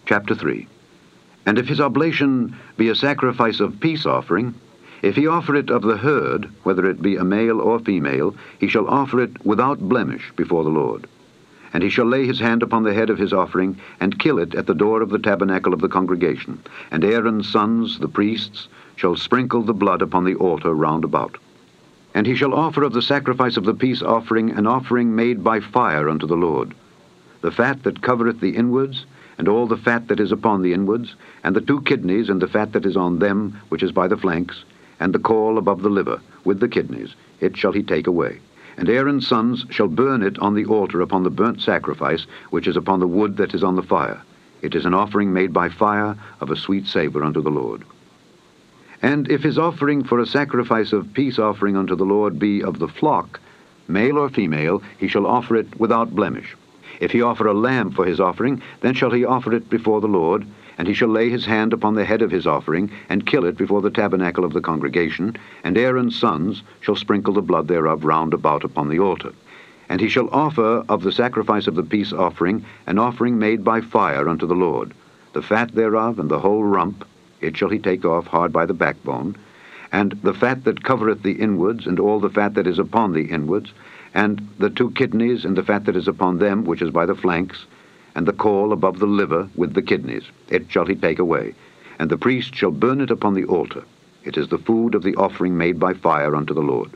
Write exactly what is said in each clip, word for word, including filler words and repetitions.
Chapter three. And if his oblation be a sacrifice of peace offering, if he offer it of the herd, whether it be a male or female, he shall offer it without blemish before the Lord. And he shall lay his hand upon the head of his offering, and kill it at the door of the tabernacle of the congregation. And Aaron's sons, the priests, shall sprinkle the blood upon the altar round about. And he shall offer of the sacrifice of the peace offering an offering made by fire unto the Lord, the fat that covereth the inwards, and all the fat that is upon the inwards, and the two kidneys, and the fat that is on them, which is by the flanks, and the caul above the liver, with the kidneys, it shall he take away. And Aaron's sons shall burn it on the altar upon the burnt sacrifice, which is upon the wood that is on the fire. It is an offering made by fire of a sweet savour unto the Lord. And if his offering for a sacrifice of peace offering unto the Lord be of the flock, male or female, he shall offer it without blemish. If he offer a lamb for his offering, then shall he offer it before the Lord, and he shall lay his hand upon the head of his offering, and kill it before the tabernacle of the congregation, and Aaron's sons shall sprinkle the blood thereof round about upon the altar. And he shall offer of the sacrifice of the peace offering an offering made by fire unto the Lord, the fat thereof and the whole rump, it shall he take off hard by the backbone, and the fat that covereth the inwards, and all the fat that is upon the inwards, and the two kidneys, and the fat that is upon them, which is by the flanks, and the caul above the liver, with the kidneys, it shall he take away. And the priest shall burn it upon the altar. It is the food of the offering made by fire unto the Lord.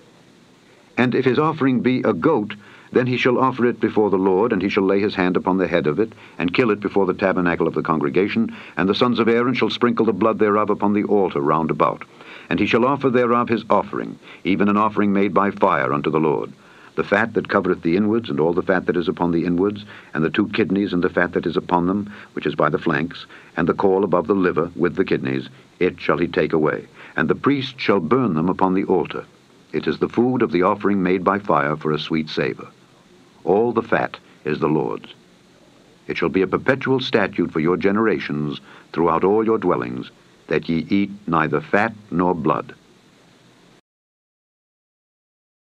And if his offering be a goat, then he shall offer it before the Lord, and he shall lay his hand upon the head of it, and kill it before the tabernacle of the congregation, and the sons of Aaron shall sprinkle the blood thereof upon the altar round about. And he shall offer thereof his offering, even an offering made by fire unto the Lord, the fat that covereth the inwards, and all the fat that is upon the inwards, and the two kidneys, and the fat that is upon them, which is by the flanks, and the caul above the liver, with the kidneys, it shall he take away. And the priest shall burn them upon the altar. It is the food of the offering made by fire for a sweet savour. All the fat is the Lord's. It shall be a perpetual statute for your generations throughout all your dwellings, that ye eat neither fat nor blood.